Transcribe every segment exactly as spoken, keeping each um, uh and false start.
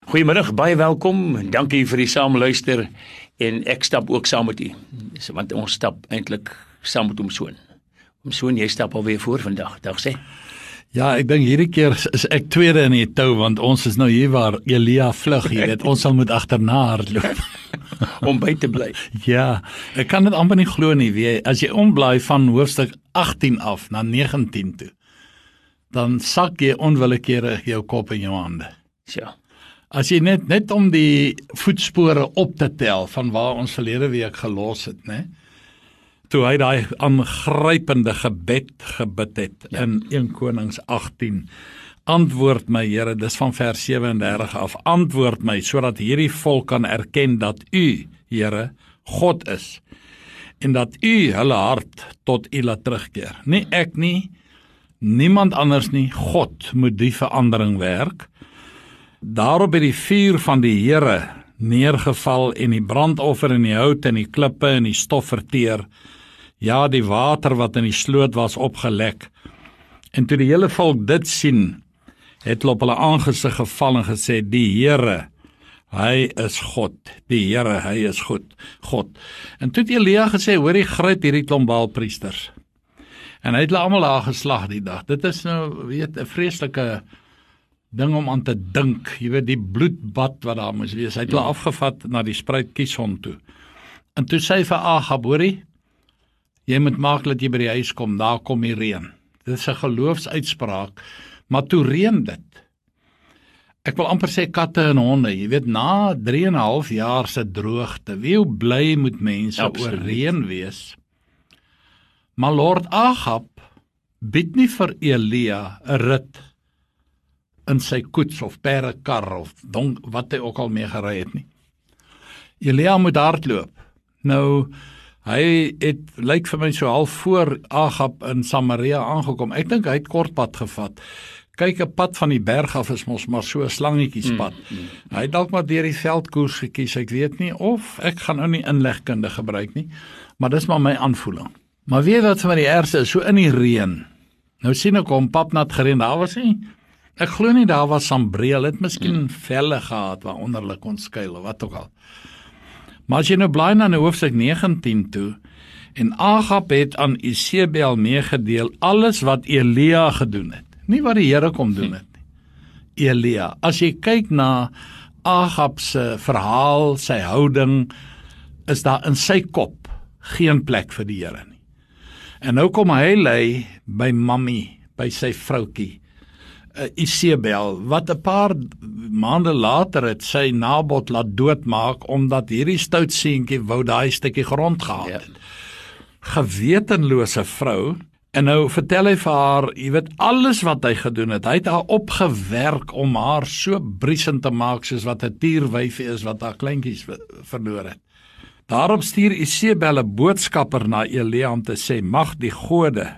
Goeiemiddag, baie welkom. Dankie vir die saamluister en ek stap ook saam met u. Want ons stap eintlik saam met oom Soon. Oom Soon, jy stap alweer voor vandag. Dag sê. Ja, ek dink hierdie keer is ek tweede in die tou, want ons is nou hier waar Elia vlug, jy weet, ons sal moet agterna hardloop. Om by te bly. Ja, ek kan dit amper nie glo nie, weet, as jy omblaai van hoofstuk agttien af na negentien toe, dan sak jy onwillekeurig jou kop in jou hande. Ja. As jy net net om die voetspore op te tel van waar ons verlede week gelos het, né? Toe hy daai aangrypende gebed gebid het ja. in Eerste Konings agttien. Antwoord my, Here, dis van vers sewe en dertig af. Antwoord my sodat hierdie volk kan erken dat U, Here, God is en dat U hulle hart tot U laat terugkeer. Nie ek nie, niemand anders nie, God moet die verandering werk. Daarop het die vuur van die Here neergeval en die brandoffer en die hout en die klippe en die stof verteer. Ja, die water wat in die sloot was opgelek. En toe die hele volk dit sien, het hulle op hulle aangesig geval en gesê, die Here, hy is God. Die Here, hy is goed, God. En toe het Elia gesê, hoor jy gryp hierdie klomp Baalpriesters. En hy het hulle almal daar geslag die dag. Dit is nou, weet, 'n vreeslike ding om aan te dink, jy weet, die bloedbad wat daar moes wees. Hy het hulle ja. afgevat na die spruit Kishon toe. En toe sê hy vir Agab, hoorie, jy moet maak dat jy by die huis kom, daar kom die reën. Dit is 'n geloofsuitspraak, maar toe reën dit. Ek wil amper sê katte en honde, jy weet, na drie en 'n half jaar se droogte, wie bly moet mense Absoluut. oor reën wees? Maar Lord Agab bied nie vir Elia 'n rit in sy koets of perdekar of donk, wat hy ook al mee gery het nie. Elia moet hardloop. Nou, hy het, lyk vir my so half voor Agab in Samaria aangekom. Ek dink hy het kortpad gevat. Kyk, 'n pad van die berg af is mos maar so 'n slangetjiespad. Mm, mm. Hy het dalk maar deur die veldkoers gekies, ek weet nie, of ek gaan nou nie inlegkunde gebruik nie, maar dis maar my aanvoeling. Maar weet wat vir my die ergste is, so in die reën. Nou sien ek hom papnat gereën, daar was nie. Ek glo nie daar was sambreel, het miskien mm. velle gehad waaronder hulle kon skuil of wat ook al. Maar as jy nou blaai na hoofstuk negentien toe, en Agab het aan Isebel meegedeel alles wat Elia gedoen het, nie wat die Here kom doen het nie. Elia, as jy kyk na Agab se verhaal, sy houding, is daar in sy kop geen plek vir die Here nie. En nou kom hy lê by mammy, by sy vroutjie, uh, Isebel, wat 'n paar maande later het sy Nabot laat doodmaak, omdat hierdie stout seentjie wou daai stukkie grond gehad het. Ja. Gewetenlose vrou, en nou vertel hy vir haar, jy weet, alles wat hy gedoen het, hy het haar opgewerk om haar so briesend te maak, soos wat 'n tierwyfie is, wat haar kleintjies verloor het. Daarop stuur Isebel 'n boodskapper na Elia om te sê, mag die gode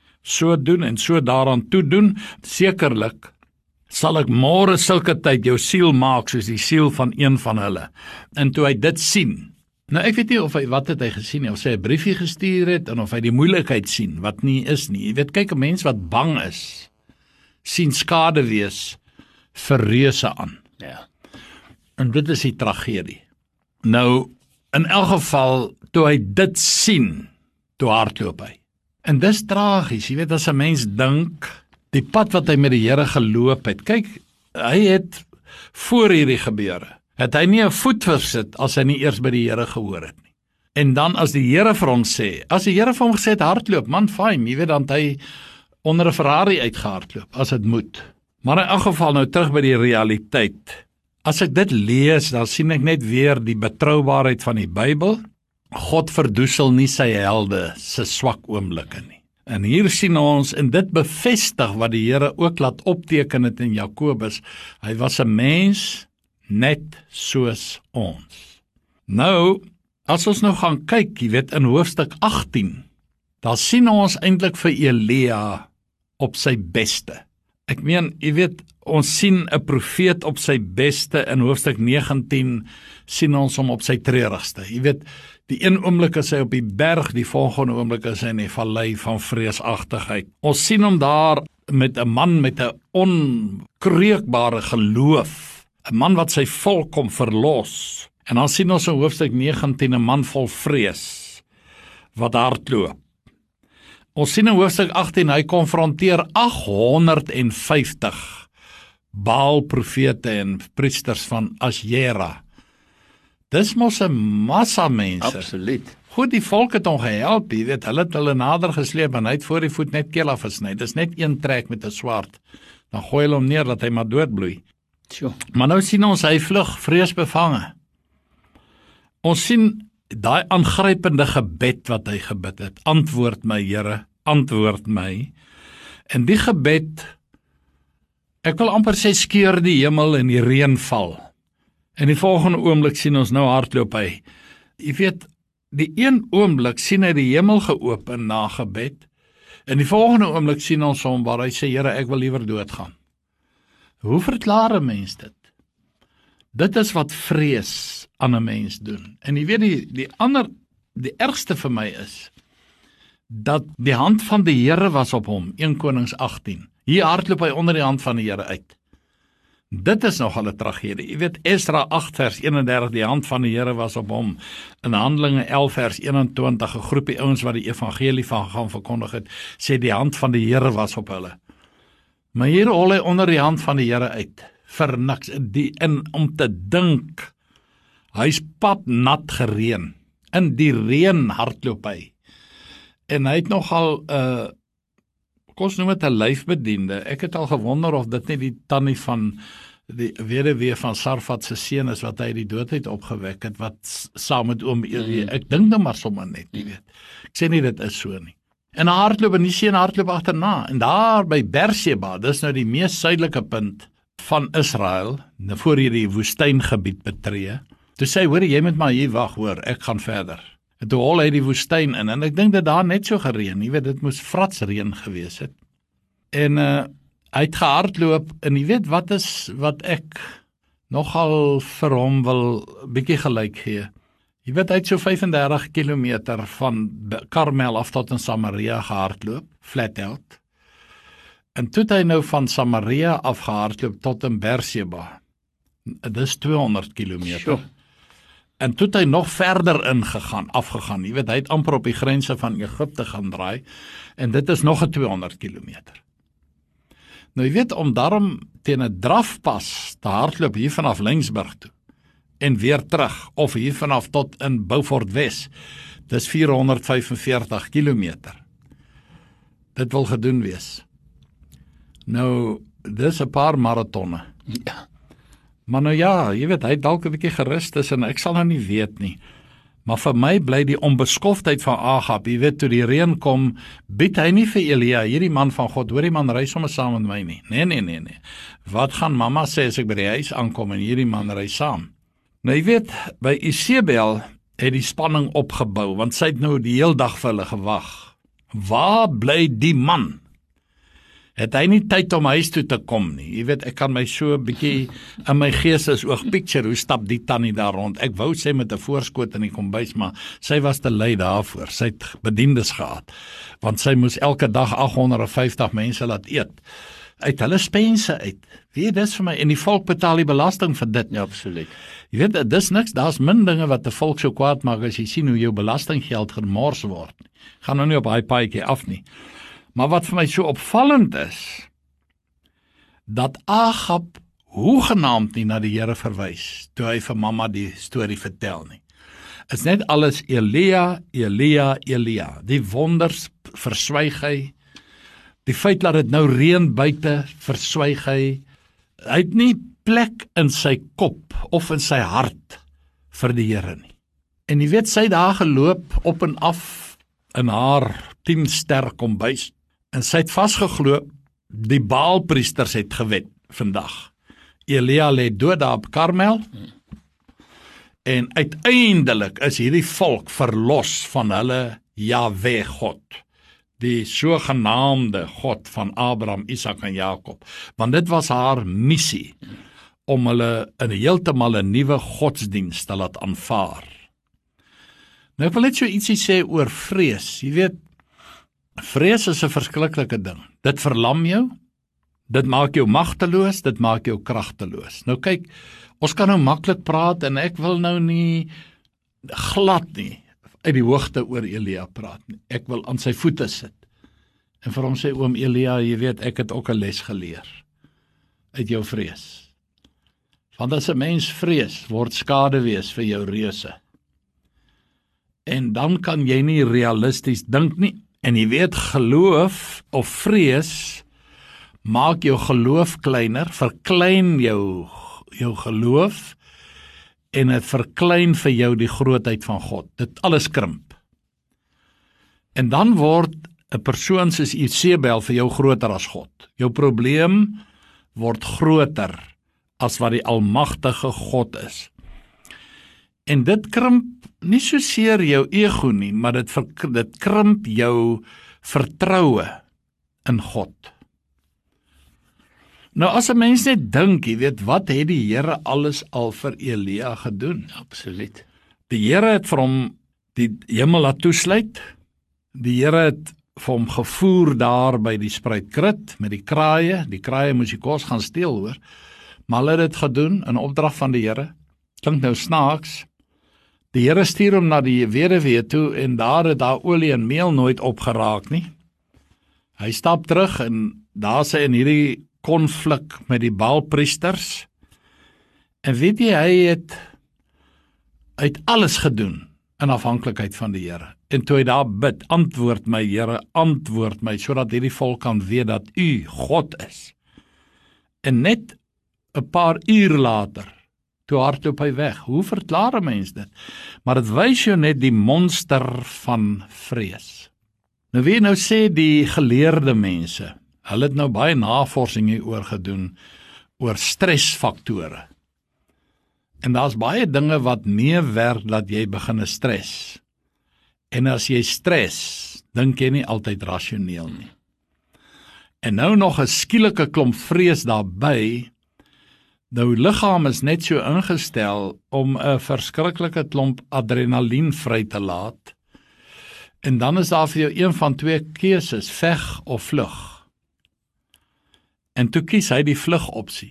so doen en so daaraan toe doen, sekerlik sal ek môre sulke tyd jou siel maak soos die siel van een van hulle. En toe hy dit sien, nou ek weet nie of hy, wat het hy gesien nie, of hy 'n briefie gestuur het, en of hy die moeilikheid sien, wat nie is nie. Jy weet, kyk, 'n mens wat bang is, sien skade wees vir reuse aan. Ja. En dit is die tragedie. Nou, in elk geval, toe hy dit sien, toe hardloop hy. En dis tragies, jy weet, as 'n mens dink, die pad wat hy met die Here geloop het, kyk, hy het voor hierdie gebeure, het hy nie 'n voet versit as hy nie eers by die Here gehoor het nie. En dan as die Here vir hom sê, as die Here vir hom gesê het hardloop, man, fyn, jy weet, dan het hy onder 'n Ferrari uitgehardloop, as dit moet. Maar in elk geval nou terug by die realiteit. As ek dit lees, dan sien ek net weer die betroubaarheid van die Bybel. God verdoesel nie sy helde se swak oomblikke nie. En hier sien ons, en dit bevestig wat die Here ook laat opteken het in Jakobus, hy was 'n mens net soos ons. Nou, as ons nou gaan kyk, jy weet, in hoofstuk agttien, daar sien ons eintlik vir Elia op sy beste. Ek meen, jy weet, ons sien 'n profeet op sy beste. In hoofstuk negentien sien ons hom op sy treurigste. Jy weet, die een oomblik is hy op die berg, die volgende oomblik is hy in die vallei van vreesagtigheid. Ons sien hom daar met 'n man met 'n onkreukbare geloof. 'n man wat sy volk kom verlos. En dan sien ons in hoofstuk negentien 'n man vol vrees wat hardloop. Ons sien in hoofstuk agttien hy konfronteer agt honderd vyftig Baal profete en priesters van Asjera. Dis mos 'n massa mense. Absoluut. Goed, die volk het hom gehelp, jy weet, hulle het hulle nader gesleep en hy het voor die voet net keel afgesny. Dis net een trek met 'n swaard. Dan gooi hulle hom neer dat hy maar doodbloei. Sjoe. Maar nou sien ons hy vlug vreesbevange. Ons sien daai aangrypende gebed wat hy gebid het. Antwoord my, Here, antwoord my. En die gebed, ek wil amper sê skeur die hemel en die reën val. En die volgende oomblik sien ons nou hardloop hy. Jy weet, die een oomblik sien hy die hemel geopen na gebed. En die volgende oomblik sien ons hom waar hy sê, Here, ek wil liewer doodgaan. Hoe verklaar 'n mens dit? Dit is wat vrees aan 'n mens doen. En jy weet die, die ander, die ergste vir my is, dat die hand van die Here was op hom, Eerste Konings agttien. Hier hardloop hy onder die hand van die Here uit. Dit is nogal 'n tragedie. Jy weet, Esdra agt vers eenendertig, die hand van die Here was op hom. In Handelinge elf vers eenentwintig, 'n groepie ouens wat die evangelie van gaan verkondig het, sê die hand van die Here was op hulle. Maar hier hol hy onder die hand van die Here uit, vir niks, die, en om te dink, hy's pap nat gereën, in die reën hardloop hy, en hy het nogal, uh, kom ons noem het 'n lyfbediende, ek het al gewonder of dit nie die tannie van, die weduwee van Sarfat se seun is, wat hy die doodheid opgewek het, wat saam met oom Elie, mm. ek dink nou maar sommer net, jy weet, ek sê nie dit is so nie. En hardloop, en die seun hardloop agterna, en daar by Berseba, dis nou die mees suidelike punt van Israel, voor jy die woestyngebied betree, toe sê, hoor, jy moet maar hier wag, hoor, ek gaan verder. En toe hol hy die woestyn in, en ek dink dat daar net so gereën, jy weet, dit moes vratsreën gewees het. En uh, hy het gehardloop, en jy weet, wat is, wat ek nogal vir hom wil bietjie gelyk gee. Jy weet, hy het so vyfendertig kilometer van Karmel af tot in Samaria gehardloop, flat out. En toe het hy nou van Samaria af gehardloop tot in Berseba. Dis tweehonderd kilometer. Sure. En toe het hy nog verder ingegaan, afgegaan. Jy weet, hy het amper op die grense van Egipte gaan draai, en dit is nog 'n tweehonderd kilometer. Nou jy weet, om daarom teen 'n drafpas te hardloop hier vanaf Lensburg toe, en weer terug, of hier vanaf tot in Beaufort Wes, dis vierhonderdvyfenveertig kilometer. Dit wil gedoen wees. Nou, dis 'n paar maratonne. Ja. Maar nou ja, jy weet, hy het dalk 'n bietjie gerus tussen, ek sal nou nie weet nie. Maar vir my bly die onbeskoftheid van Agab, jy weet, toe die reën kom, bied hy nie vir Elia, hierdie man van God, hoor die man ry sommer saam met my nie. Nee, nee, nee, nee. Wat gaan mamma sê as ek by die huis aankom en hierdie man ry saam? Nou jy weet, by Isebel het die spanning opgebou, want sy het nou die heel dag vir hulle gewag. Waar bly die man? Het hy nie tyd om huis toe te kom nie. Jy weet, ek kan my so 'n bietjie in my gees is oog picture, hoe stap die tannie daar rond. Ek wou sê met 'n voorskoot in die kombuis, maar sy was te lui daarvoor. Sy het bediendes gehad, want sy moes elke dag agt honderd vyftig mense laat eet. Uit hulle spense uit. Weet, dis vir my, en die volk betaal die belasting vir dit. Ja, absoluut. Jy weet, dis niks, daar's min dinge wat die volk so kwaad maak as jy sien hoe jou belastinggeld gemors word. Gaan nou nie op daai paadjie af nie. Maar wat vir my so opvallend is, dat Agab hoegenaamd nie na die Here verwys, toe hy vir mamma die storie vertel nie. Is net alles Elia, Elia, Elia. Die wonders verswyg hy, die feit dat dit nou reën buite verswyg hy, hy het nie plek in sy kop of in sy hart vir die Here nie. En jy weet, sy het daar geloop op en af in haar tien ster kombuis, en sy het vasgegloop, die Baalpriesters het gewet vandag. Elia lê dood daar op Karmel, en uiteindelik is hierdie volk verlos van hulle Jahwe God, die sogenaamde God van Abraham, Isak en Jakob, want dit was haar missie, om hulle in heeltemal 'n nuwe godsdienst te laat aanvaar. Nou ek wil net so ietsie sê oor vrees. Jy weet, vrees is 'n verskriklike ding. Dit verlam jou, Dit maak jou magteloos, dit maak jou kragteloos. Nou kyk, ons kan nou maklik praat en ek wil nou nie glad nie uit die hoogte oor Elia praat nie. Ek wil aan sy voete sit. En vir hom sê oom Elia, jy weet, ek het ook 'n les geleer uit jou vrees. Want as 'n mens vrees, word skade wees vir jou reuse. En dan kan jy nie realisties dink nie. En jy weet, geloof of vrees maak jou geloof kleiner, verklein jou jou geloof en dit verklein vir jou die grootheid van God. Dit alles krimp. En dan word 'n persoon soos Isebel vir jou groter as God. Jou probleem word groter as wat die almagtige God is. En dit krimp nie soseer jou ego nie, maar dit, ver, dit krimp jou vertroue in God. Nou as 'n mens net dink, jy weet, wat het die Here alles al vir Elia gedoen? Absoluut. Die Here het vir hom die hemel laat toesluit. Die Here het vir hom gevoer daar by die spruitkrit met die kraaie. Die kraaie moes die kos gaan steel, hoor. Maar hulle het dit gedoen in opdrag van die Here. Klink nou snaaks. Die Here stuur hom na die weduwee toe en daar het daar olie en meel nooit opgeraak nie. Hy stap terug en daar sê in hierdie konflik met die Baalpriesters. En weet jy, hy het uit alles gedoen in afhanklikheid van die Here. En toe hy daar bid, antwoord my Here, antwoord my, sodat hierdie volk kan weet dat U God is. En net 'n paar uur later, toe hardloop hy weg. Hoe verklaar 'n mens dit? Maar dit wys jou net die monster van vrees. Nou wie nou sê die geleerde mense, hulle het nou baie navorsing hieroor gedoen, oor stresfaktore. En daar's baie dinge wat meewerk dat jy begin stres. En as jy stres, dink jy nie altyd rasioneel nie. En nou nog 'n skielike klomp vrees daarby. Nou liggaam is net so ingestel om 'n verskriklike klomp adrenalien vry te laat. En dan is daar vir jou een van twee keuses, veg of vlug. En toe kies hy die vlugopsie.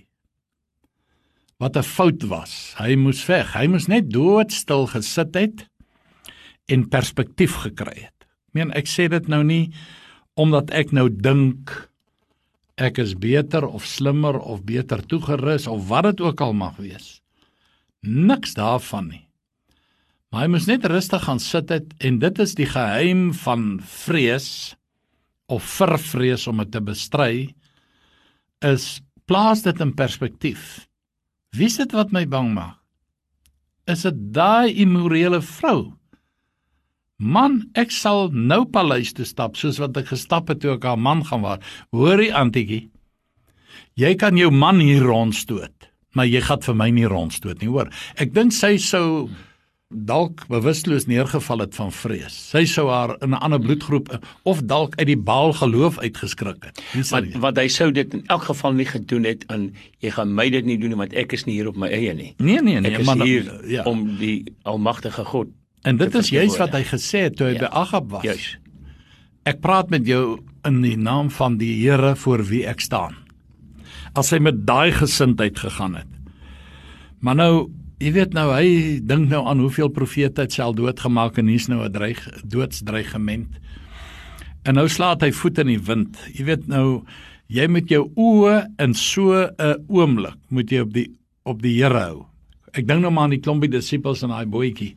Wat 'n fout was. Hy moes veg. Hy moes net doodstil gesit het en perspektief gekry het. Ek meen, ek sê dit nou nie omdat ek nou dink ek is beter of slimmer of beter toegerus of wat dit ook al mag wees. Niks daarvan nie. Maar hy moes net rustig gaan sit het en dit is die geheim van vrees of vervrees om dit te bestry, is plaas dit in perspektief. Wie is dit wat my bang maak? Is dit daai immorele vrou? Man, ek sal nou paleis toe stap, soos wat ek gestap het toe ek haar man gaan waar. Hoorie, Antiekie, jy kan jou man hier rondstoot, maar jy gaan vir my nie rondstoot nie, hoor. Ek dink sy sou dalk bewusteloos neergeval het van vrees. Sy sou haar in 'n ander bloedgroep, of dalk uit die Baal geloof uitgeskrik het. Wat, wat hy sou dit in elk geval nie gedoen het, en jy gaan my dit nie doen, want ek is nie hier op my eie nie. Nee, nee, nee. Ek is maar hier dan, ja. om die almagtige God. En dit is juist wat hy gesê het toe hy Ja. by Agab was. Juist. Ek praat met jou in die naam van die Here voor wie ek staan. As hy met daai gesindheid gegaan het. Maar nou, jy weet nou, hy dink nou aan hoeveel profete het sel doodgemaak en hier's nou 'n dreig, doodsdreigement. En nou slaat hy voet in die wind. Jy weet nou, jy met jou oë in so 'n oomblik moet jy op die op die Here hou. Ek dink nou maar aan die klompie disippels en daai boetjie.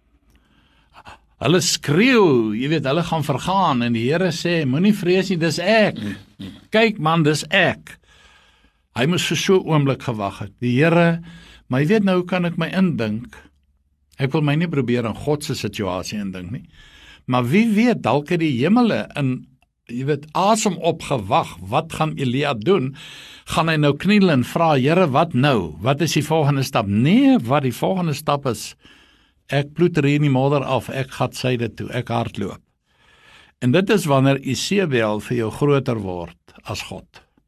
Hulle skreeu, jy weet, hulle gaan vergaan en die Here sê, moenie vrees nie, dis ek. Kyk man, dis ek. Hy moes vir so 'n oomblik gewag het. Die Here, maar jy weet nou, hoe kan ek my indink? Ek wil my nie probeer in God se situasie indink nie. Maar wie weet, dalk het die hemele in, jy weet, asem opgewag. Wat gaan Elia doen? Gaan hy nou kniel en vra, Here, wat nou? Wat is die volgende stap? Nee, wat die volgende stap is, ek ploeter hier in die modder af, ek gaan syde toe, ek hardloop. En dit is wanneer Isebel vir jou groter word as God.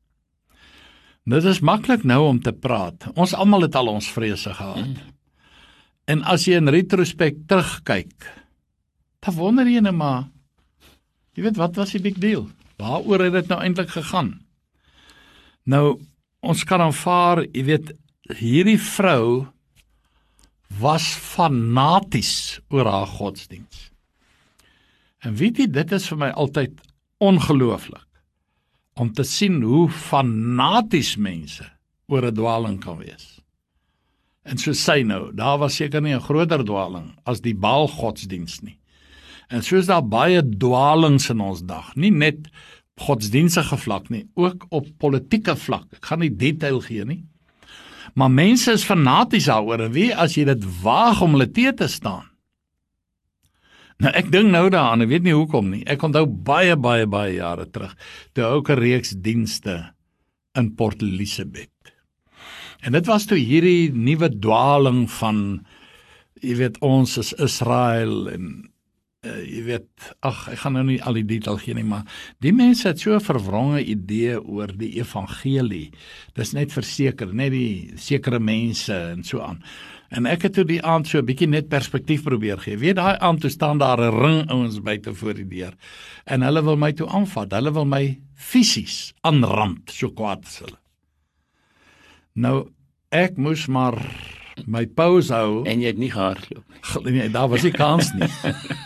Dit is maklik nou om te praat. Ons almal het al ons vrese gehad. Mm. En as jy in retrospect terugkyk, dan wonder jy nou maar, jy weet, wat was die big deal? Waaroor het dit nou eintlik gegaan? Nou, ons kan aanvaar, jy weet, hierdie vrou was fanaties oor haar godsdiens. En weet jy, dit is vir my altyd ongelooflik, om te sien hoe fanaties mense oor 'n dwaling kan wees. En so sy nou, daar was seker nie 'n groter dwaling as die Baal godsdiens nie. En soos daar baie dwalings in ons dag, nie net op godsdienstige vlak nie, ook op politieke vlak. Ek gaan nie detail gee nie. Maar mense is fanaties daaroor, en wie as jy dit waag om hulle te te staan? Nou ek dink nou daaraan, ek weet nie hoekom nie. Ek onthou baie baie baie jare terug, toe ook 'n reeks dienste in Port Elizabeth. En dit was toe hierdie nuwe dwaling van, jy weet, ons is Israel en uh, jy weet, ag, ek gaan nou nie al die detail gee nie, maar die mense het so 'n verwronge idee oor die evangelie. Dis net verseker, net die sekere mense en so aan. En ek het toe die aand so 'n bietjie net perspektief probeer gee. Weet daai aand toe staan daar 'n ring ouens buite voor die deur. En hulle wil my toe aanvat. Hulle wil my fisies aanrand, so kwaad is hulle. Nou, ek moes maar my pause hou. En jy het nie gehardloop nie. Nee, daar was nie kans nie.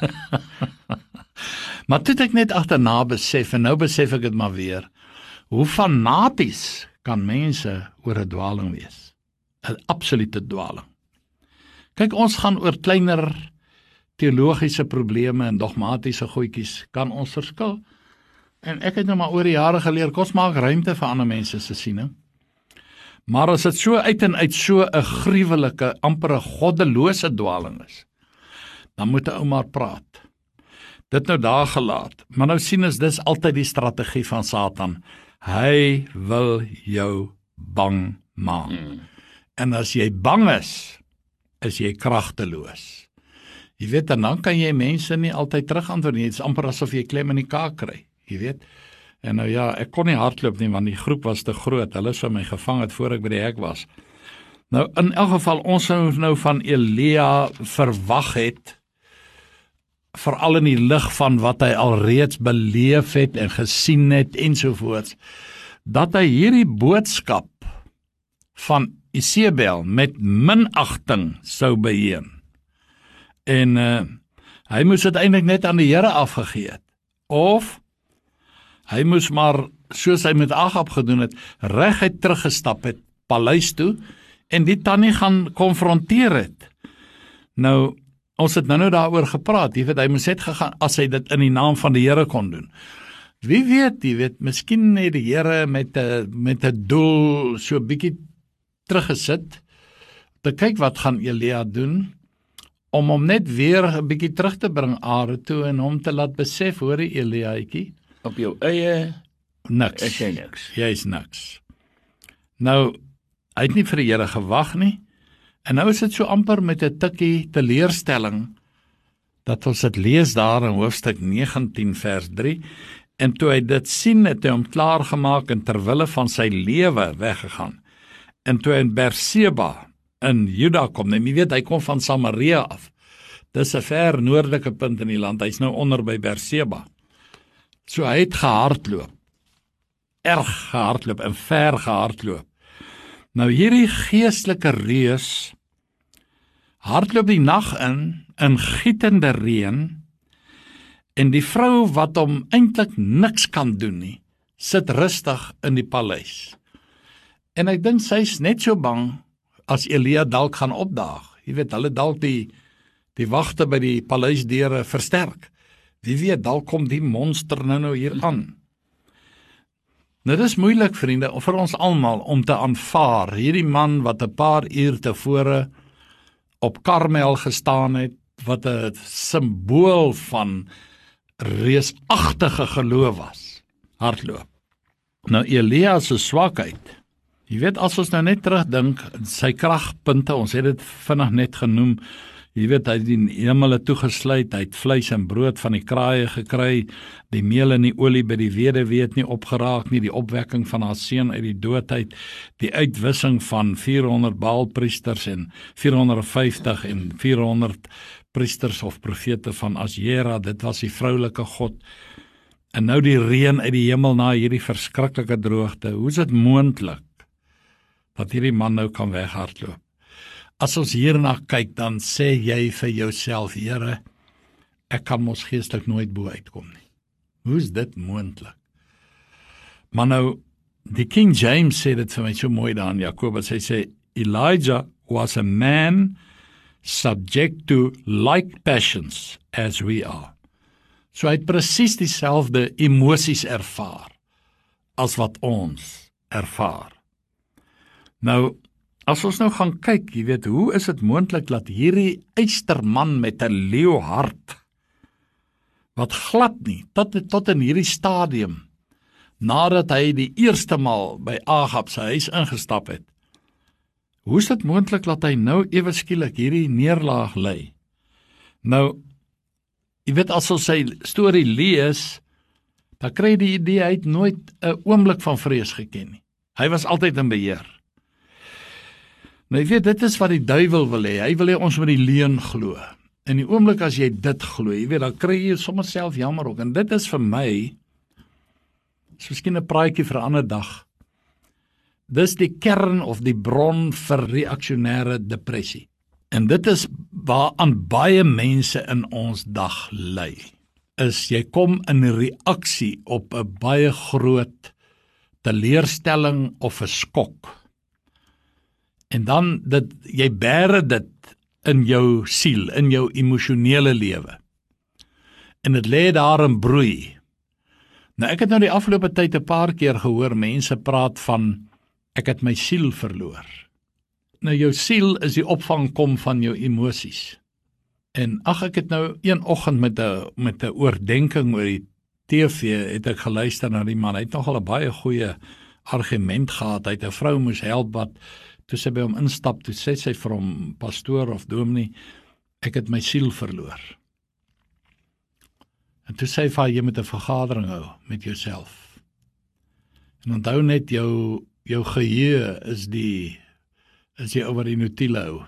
Maar toe het ek net agterna besef, en nou besef ek dit maar weer, hoe fanaties kan mense oor 'n dwaling wees. 'n Absolute dwaling. Kyk, ons gaan oor kleiner teologiese probleme en dogmatiese goedjies, kan ons verskil. En ek het nou maar oor die jare geleer, kos maak ruimte vir ander mense se siening. Maar as dit so uit en uit so 'n gruwelike, amper 'n goddelose dwaling is, dan moet 'n ou maar praat. Dit nou daar gelaat. Maar nou sien ons, dis altyd die strategie van Satan. Hy wil jou bang maak. Hmm. En as jy bang is, is jy kragteloos. Jy weet, en dan kan jy mense nie altyd terugantwoord nie. Dit is amper asof jy klem in die kaak kry, jy weet. En nou ja, ek kon nie hardloop nie, want die groep was te groot. Hulle is vir my gevang het voor ek by die hek was. Nou, in elk geval, ons sou nou van Elia verwag het, veral in die lig van wat hy alreeds beleef het en gesien het ensovoorts, dat hy hierdie boodskap van Isebel met minagting sou beheen. En uh, hy moes uiteindelik net aan die Here afgegee het. Of hy moes maar, soos hy met Agab gedoen het, reguit teruggestap het, paleis toe, en die tannie gaan konfronteer het. Nou, ons het nou nou daaroor gepraat, jy weet, hy moes net gegaan, as hy dit in die naam van die Here kon doen. Wie weet, jy weet, miskien het die Here met 'n met 'n doel so 'n bietjie teruggesit, te kyk wat gaan Elia doen, om hom net weer 'n bietjie terug te bring aarde toe, en hom te laat besef, hoor die Eliaatjie, op jou eie niks. is jy niks. Jy is niks. Nou, hy het nie vir die Here gewag nie, en nou is dit so amper met 'n tikkie teleurstelling, dat ons dit lees daar in hoofstuk negentien vers drie, en toe hy dit sien, het hy hom klaargemaak en terwille van sy lewe weggegaan. En toe hy in Berseba in Juda kom, en jy weet, hy kom van Samaria af. Dis 'n ver noordelike punt in die land, hy's nou onder by Berseba. So hy het gehardloop, erg gehardloop en ver gehardloop. Nou hierdie geestelike reus hardloop die nag in, in gietende reën, en die vrou wat hom eintlik niks kan doen nie, sit rustig in die paleis. En ek dink sy's net so bang as Elia dalk gaan opdaag. Jy weet, hulle dalk die, die wagte by die paleisdeure versterk. Wie weet, dalk kom die monster nou nou hier aan. Nou, dit is moeilik, vriende, vir ons almal om te aanvaar, hierdie man wat 'n paar uur tevore op Karmel gestaan het, wat 'n simbool van reusagtige geloof was, hardloop. Nou, Elia se swakheid, jy weet, as ons nou net terugdink, sy kragpunte, ons het dit vinnig net genoem, jy weet, hy het die hemele toegesluit, hy het vleis en brood van die kraaie gekry, die meel en die olie by die weduwee het nie opgeraak nie, die opwekking van haar seun uit die doodheid, die uitwissing van vierhonderd Baalpriesters en vierhonderdvyftig en vierhonderd priesters of profete van Asjera, dit was die vroulike god. En nou die reën uit die hemel na hierdie verskriklike droogte. Hoe is dit moontlik dat hierdie man nou kan weghardloop? As ons hierna kyk, dan sê jy vir jouself, Here, ek kan mos geestelik nooit bo uitkom nie. Hoe is dit moontlik? Maar nou, die King James sê dit vir my so mooi daar in Jakobus. Hy sê, Elijah was a man subject to like passions as we are. So hy het presies dieselfde emosies ervaar as wat ons ervaar. Nou, as ons nou gaan kyk, jy weet, hoe is dit moontlik dat hierdie eysterman met 'n leeuhart, wat glad nie, tot, tot in hierdie stadium, nadat hy die eerste maal by Agab sy huis ingestap het, hoe is dit moontlik dat hy nou ewe skielik hierdie neerlaag ly? Nou, jy weet, as ons sy storie lees, dan kry jy die idee, hy het nooit 'n oomblik van vrees geken nie. Hy was altyd in beheer. Nou, jy weet, dit is wat die duiwel wil hê. Hy wil hê ons moet die leuen glo. In die oomblik as jy dit glo, jy weet, dan kry jy sommer self jammer ook. En dit is vir my, is miskien 'n praatjie vir 'n ander dag. Dis die kern of die bron vir reaksionêre depressie. En dit is waaraan baie mense in ons dag ly. Is jy kom in reaksie op 'n baie groot teleurstelling of 'n skok. En dan dit jy bære dit in jou siel, in jou emosionele lewe. En dit lê daar in broei. Nou ek het nou die afgelope tyd 'n paar keer gehoor mense praat van ek het my siel verloor. Nou jou siel is die opvangkom van jou emosies. En ag ek het nou een oggend met 'n met 'n oordenking oor die T V het ek geluister na die man. Hy het nogal 'n baie goeie argument gehad. Hy het 'n vrou moes help wat toe sy by hom instap, toe sê sy vir hom, pastoor of dominee, ek het my siel verloor. En toe sê hy vir haar, jy moet 'n vergadering hou met jouself. En onthou net jou jou geheue is die is jy oor die notiele hou.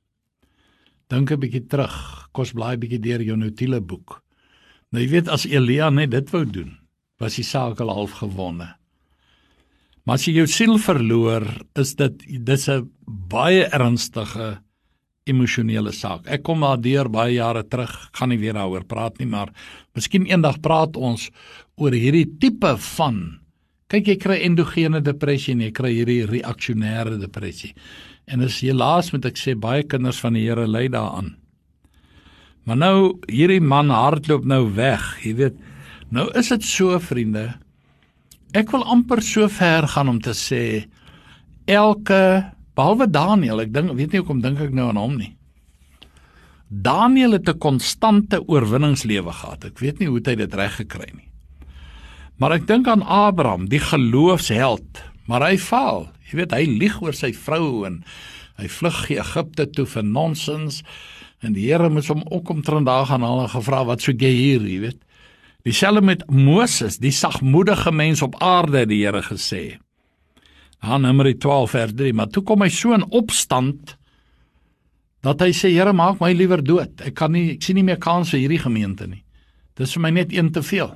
Dink 'n bietjie terug, kos blaai bietjie deur jou notiele boek. Nou jy weet, as Elia net dit wou doen, was die saak al half gewonne. Maar as jy jou siel verloor, is dit dis 'n baie ernstige emosionele saak. Ek kom daar deur baie jare terug, gaan nie weer daaroor praat nie, maar miskien eendag praat ons oor hierdie tipe van, kyk, jy kry endogene depressie en jy kry hierdie reaksionêre depressie. En as helaas moet ek sê, baie kinders van die Here ly daaraan. Maar nou, hierdie man hardloop nou weg, jy weet, nou is dit so, vriende, ek wil amper so ver gaan om te sê, elke, behalwe Daniel, ek dink, weet nie hoekom dink ek nou aan hom nie. Daniel het 'n konstante oorwinningslewe gehad, ek weet nie hoe hy dit reg gekry nie. Maar ek dink aan Abraham, die geloofsheld, maar hy faal, jy weet, hy lieg oor sy vrou en hy vlug Egipte toe vir nonsens, en die Here moes hom ook omtrent daar gaan haal en gevra, wat soek jy hier, jy weet. Dieselfde met Moses, die sagmoedige mens op aarde, die Here gesê. Daar Numeri twaalf vers drie, maar toe kom hy so in opstand, dat hy sê, Here, maak my liewer dood, ek kan nie, ek sien nie meer kans vir hierdie gemeente nie. Dis vir my net een te veel.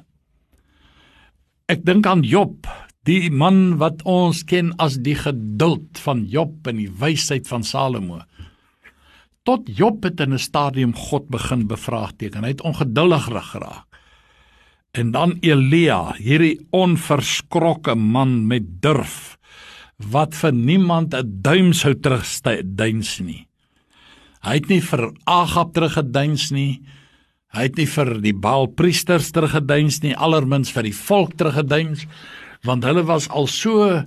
Ek dink aan Job, die man wat ons ken as die geduld van Job en die wysheid van Salomo. Tot Job het in 'n stadium God begin bevraagteken, hy het ongeduldig geraak. En dan Elia, hierdie onverskrokke man met durf, wat vir niemand 'n duim sou terugdeins nie. Hy het nie vir Agab teruggedeins nie, hy het nie vir die Baalpriesters teruggedeins nie, allermins vir die volk teruggedeins, want hulle was al so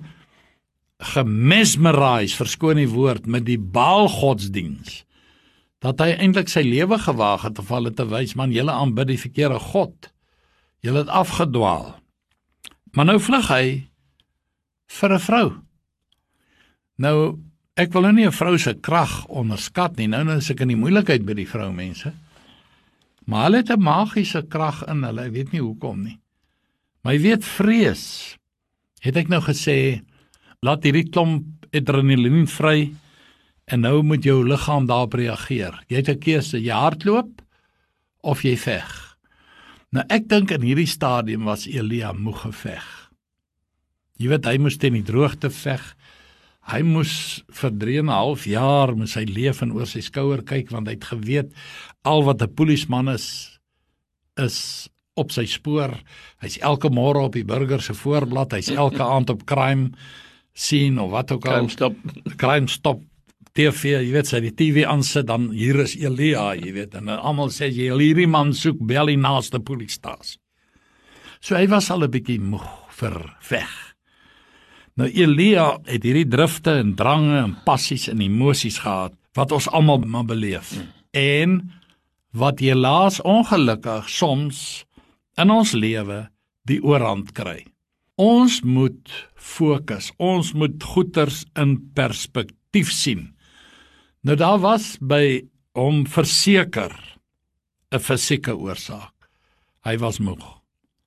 gemesmerised, verskoon die woord, met die Baal-godsdiens, dat hy eintlik sy lewe gewaag het om hulle te wys, man, julle aanbid die verkeerde God. Julle het afgedwaal. Maar nou vlug hy vir 'n vrou. Nou, ek wil nou nie 'n vrou se krag onderskat nie. Nou nou is ek in die moeilikheid by die vroumense. Maar hulle het 'n magiese krag in hulle. Ek weet nie hoekom nie. Maar jy weet, vrees. Het ek nou gesê, laat hierdie klomp adrenalien vry en nou moet jou liggaam daarop reageer. Jy het 'n keuse, jy hardloop of jy veg. Nou ek dink in hierdie stadium was Elia moeg geveg. Jy weet, hy moes teen die droogte veg. Hy moes vir drie en 'n half jaar moes hy leef en oor sy skouer kyk, want hy het geweet al wat 'n polisieman is, is op sy spoor. Hy's elke môre op die burger se voorblad, hy's elke aand op crime scene of wat ook al. Crime Stop. Crime Stop T V, jy weet, sy die T V aansit, dan hier is Elia, jy weet, en almal sê jy hierdie man soek bel die naaste polisiestasie. So hy was al 'n bietjie moeg vir veg. Nou Elia het hierdie drifte en drange en passies en emosies gehad wat ons almal maar beleef. Hmm. En wat helaas ongelukkig soms in ons lewe die oorhand kry. Ons moet fokus, ons moet goeters in perspektief sien. Nou daar was by hom verseker 'n fisieke oorsaak. Hy was moeg.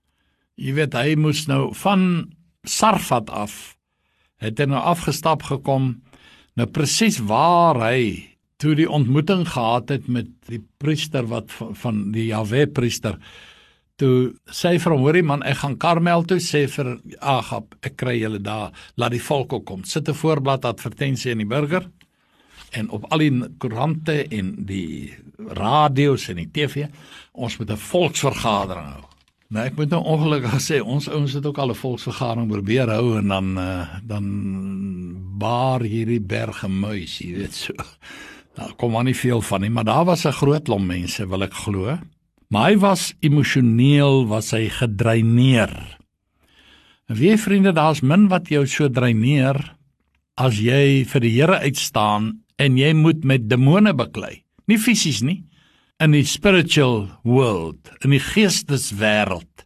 Jy weet, hy moes nou van Sarfat af, het hy nou afgestap gekom, nou presies waar hy toe die ontmoeting gehad het met die priester wat van, van die Jahwe priester, toe sê hy vir hom, hoorie man, ek gaan Karmel toe, sê vir Agab, ek kry julle daar, laat die volk ook kom, sit 'n voorblad advertensie in die burger, en op al die koerante en die radio's en die T V, ons moet 'n volksvergadering hou. Nou ek moet nou ongelukkig sê, ons ouens het ook al 'n volksvergadering probeer hou, en dan, uh, dan baar hierdie berge muis, jy weet so. Daar kom maar nie veel van nie, maar daar was 'n groot klomp mense, wil ek glo. Maar hy was emosioneel, was hy gedreineer. En weet vriende, daar's min wat jou so dreineer, as jy vir die Here uitstaan, en jy moet met demone beklei. Nie fisies nie, in die spiritual world, in die geesteswêreld.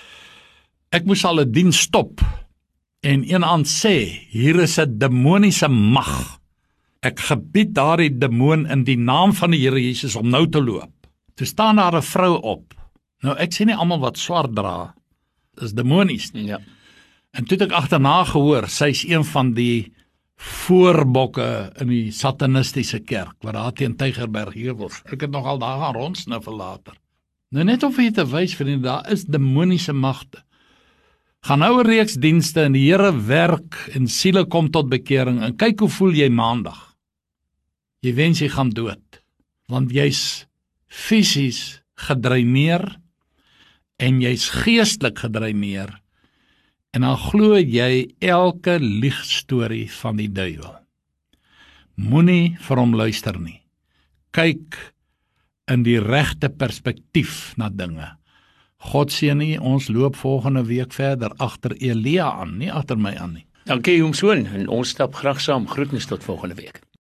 Ek moes al 'n diens stop, en een aand sê, hier is 'n demoniese mag. Ek gebied daardie demoon in die naam van die Here Jesus om nou te loop. Toe staan daar 'n vrou op. Nou ek sê nie almal wat swart dra, is demonies nie. Ja. En toe het ek agterna gehoor, sy's een van die voorbokke in die satanistiese kerk, wat daar teen Tygerberg hier was. Ek het nogal daar gaan rondsniffel later. Nou net om vir jy te wys, vriende, daar is demoniese magte. Gaan nou 'n reeks dienste en die Here werk en siele kom tot bekering, en kyk hoe voel jy maandag. Jy wens jy gaan dood, want jy's fisies gedreineer, en jy's geestelik gedreineer, en dan glo jy elke liegstorie van die duiwel. Moenie vir hom luister nie. Kyk in die regte perspektief na dinge. God seën nie, ons loop volgende week verder agter Elia aan, nie agter my aan nie. Dankie oom Soon, en ons stap graag saam. Groetnis tot volgende week.